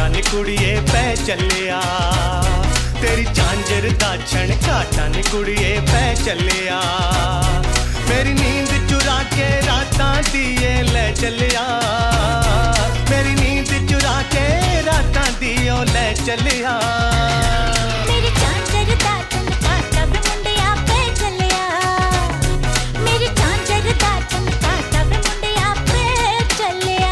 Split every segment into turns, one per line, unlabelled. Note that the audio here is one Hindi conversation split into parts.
घाटा नी कुड़िए पै चलिया, तेरी झांझर दा छणकाटा नी कुड़िए पै चलिया, मेरी नींद चुरा के रातां दिए ले चलिया, मेरी नींद चुरा के रातां दियो ले चलिया।
मेरी झांझर दा छणकाटा वे मुंडिया पै चलिया, मेरी झांझर दा छणकाटा वे मुंडिया पै चलिया।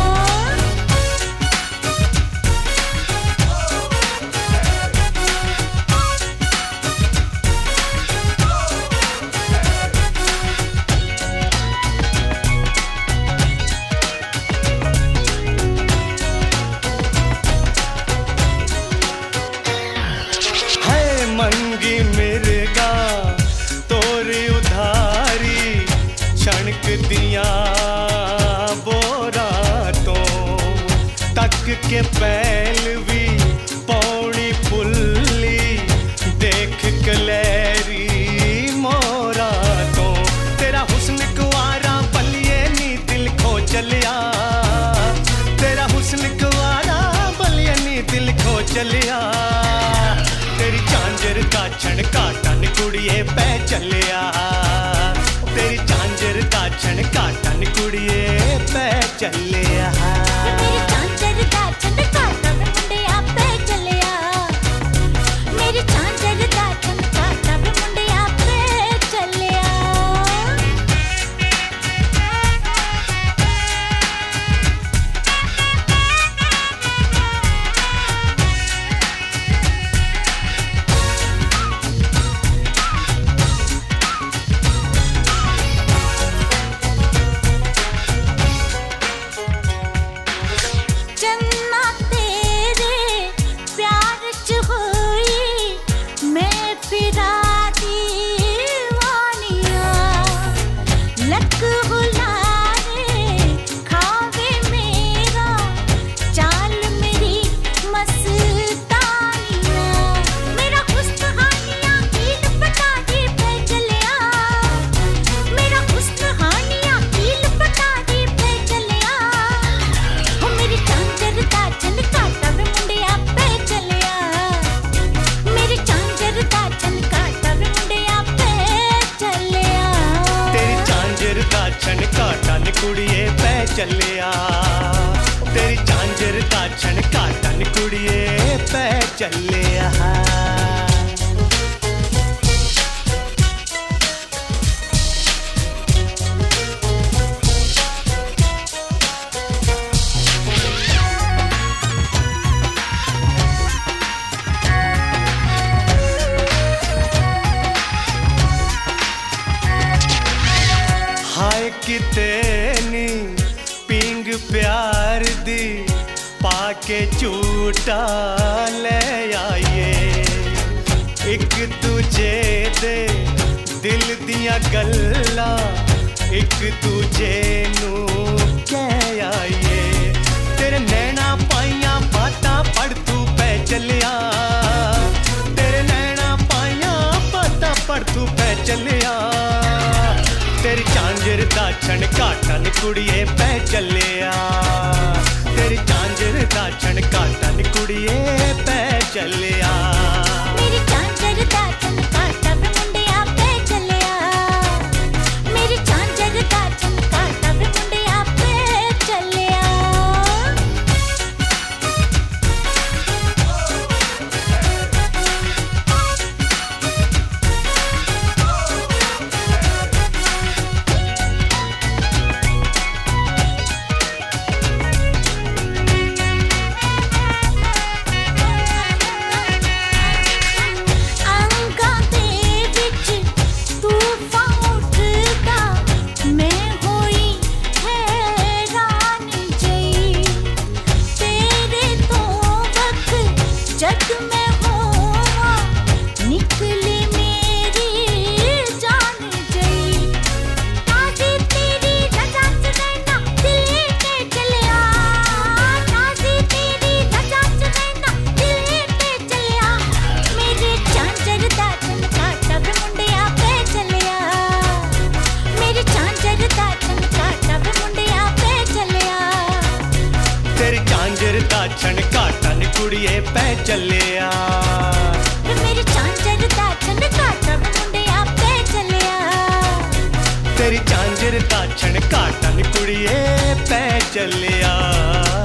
मंगी मिर्गा तोरी उधारी छणक दिया बोरा तो तक के पैलवी पौड़ी पुल्ली देख कलैरी मोरा तो तेरा हुस्न कुआरा बलिए नी दिल खो चलिया, तेरा हुस्न कुआरा बलिए नी दिल खो चलिया, तेरी झांझर दा छणकाटा नी कुड़िए पै चलिया, तेरी झांझर दा छणकाटा नी कुड़िए पै चलिया।
मेरी झांझर दा छणकाटा वे मुंडिया पै चलिया, मेरी झांझर दा छणकाटा वे मुंडिया पै चलिया।
छणकाटा नी कुड़िए पै चलिया, तेरी झांझर दा छणकाटा नी कुड़िए पै चलिया। हाय किते नी पिंग प्यार दी पाके झूठा ले आइए, एक दूजे दे दिल दियां गल्लां एक दूजे नू कह आइए, तेरे नैना पाइयां बातां पढ़ तू पै चलिया, तेरे नैना पाइयां बातां पढ़ तू पै चलिया, तेरी झांझर दा छणकाटा नी कुड़िए पै चलिया, तेरी झांझर दा छणकाटा नी कुड़िए पै चलिया।
मेरी झांझर दा छणकाटा वे मुंडिया पै चलिया, मेरी झांझर दा छणकाटा वे मुंडिया पै चलिया।
छणकाटा कुड़िए पै चलिया
वे मेरी झांझर दा छन काटा वे मुंडिया पै चलिया
तेरी झांझर दा छन काटा नी कुड़िए पै चलिया